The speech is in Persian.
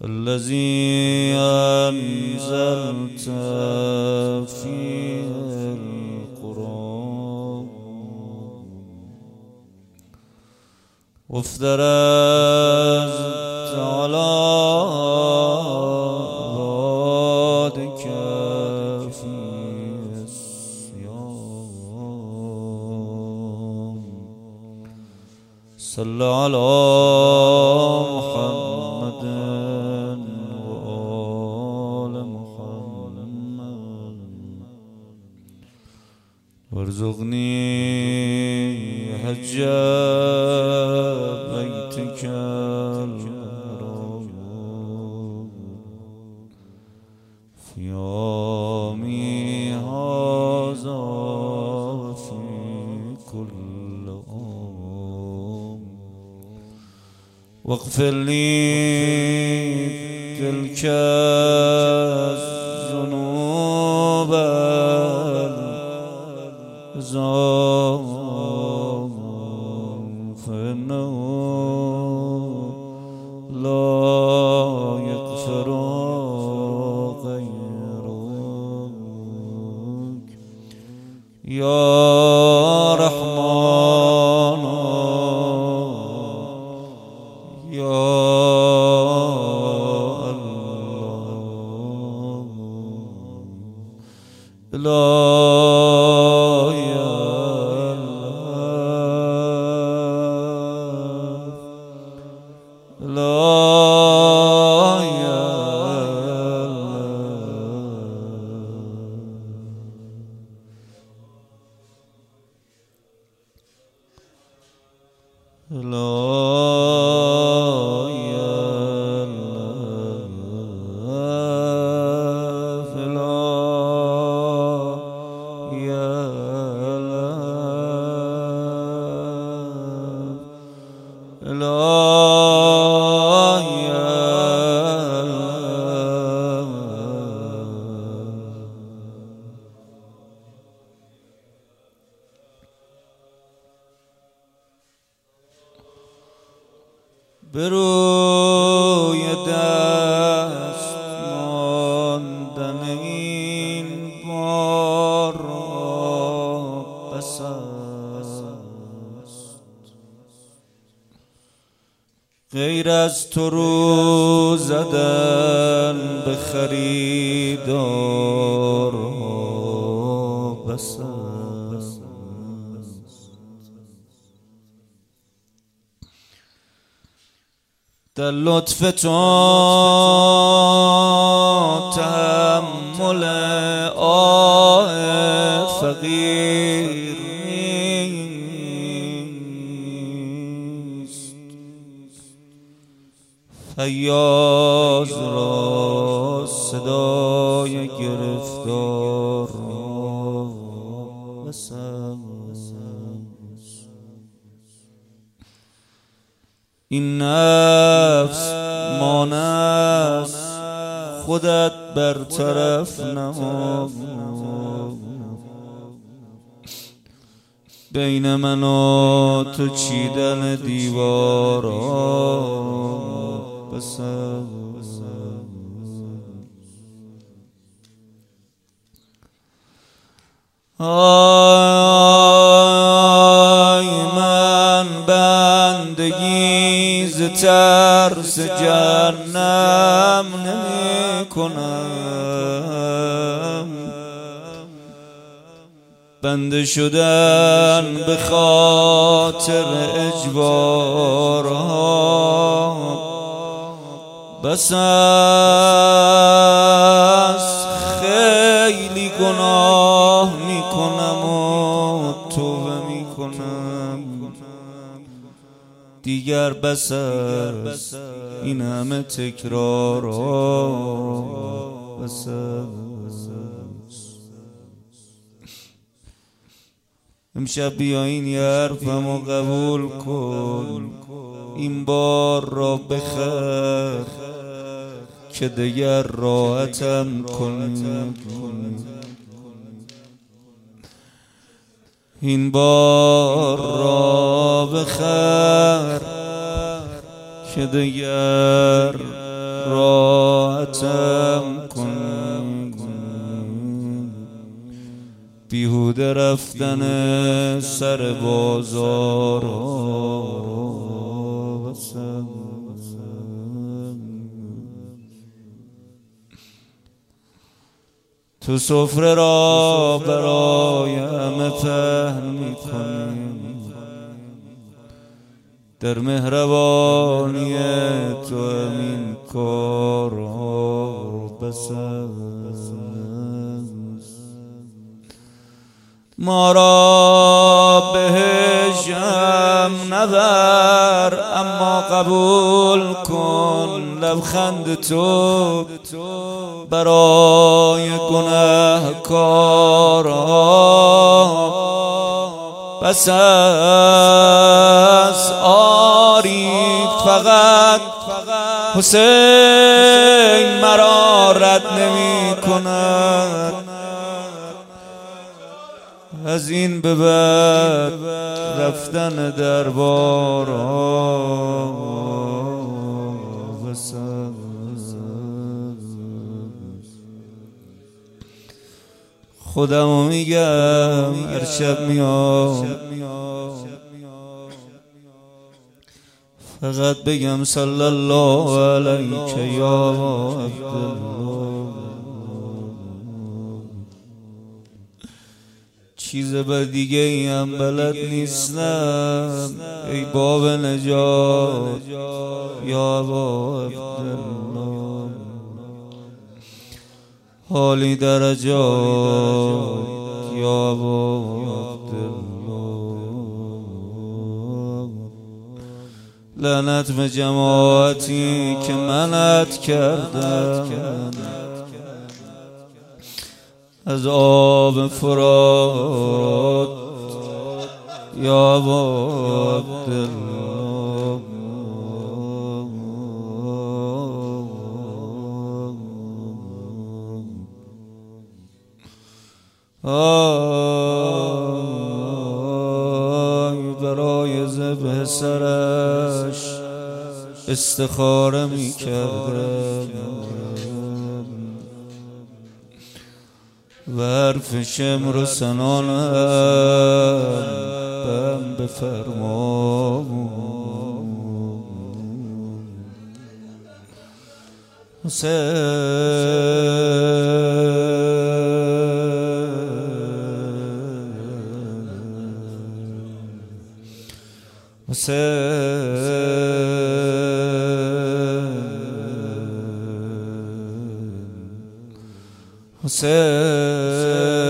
الذي أنزلت فيه القرآن وافترضت على عبادك فيه الصيام صل على محمد وآل محمد وارزقني حج بيتك الحرام في يومي هذا وفي كل عام واغفر لي تلك الذنوب العظام فإنه لا يغفر غيرك يا رحمن يا الله يا الله يا الله يا بروی دست ماندن این بار بس است غیر از تو رو زدن به خریدار بس است در لطف تو تحمل آه فقیر نیست فیاض را صدای گرفتار بس این نفس مانست خودت برطرف نما بین من و تو چیدن دیوارا بس آی من بندگی ز ترس جهنم نمی کنم بنده شدن به خاطر اجبارها بس است خیلی گناه میکنم و توبه میکنم دیگر بس است این همه تکرار بس امشب بیا این یه حرفمو قبول کن این بار را بخر که دیگر راحتم کن این بار را بخر که دیگر راحتم کن، بیهوده رفتن سر بازار تو سفره را برای همه پهن می‌کنی، در مهربانی تو همین کار بس است. ما را بهش هم نبر، اما قبول کن لبخند تو برای گنهکاران بس است. آری فقط حسین مرا رد نمی کند، از این به بعد رفتن دربار بس است. خودمو میگم هر شب میام فقط بگم صلی الله علیک یا عبدالله. چیز بر دیگه ای هم بلد نیستم ای باب نجات یا ابا عبدالله. حالی درجات یا ابا عبدالله. لعنت به جماعتی که منعت کردم از آب فرات یا ابا عبدالله. برای ذبح سرش استخاره می کردم و حرف شمر و سنان هم بفرما. حسین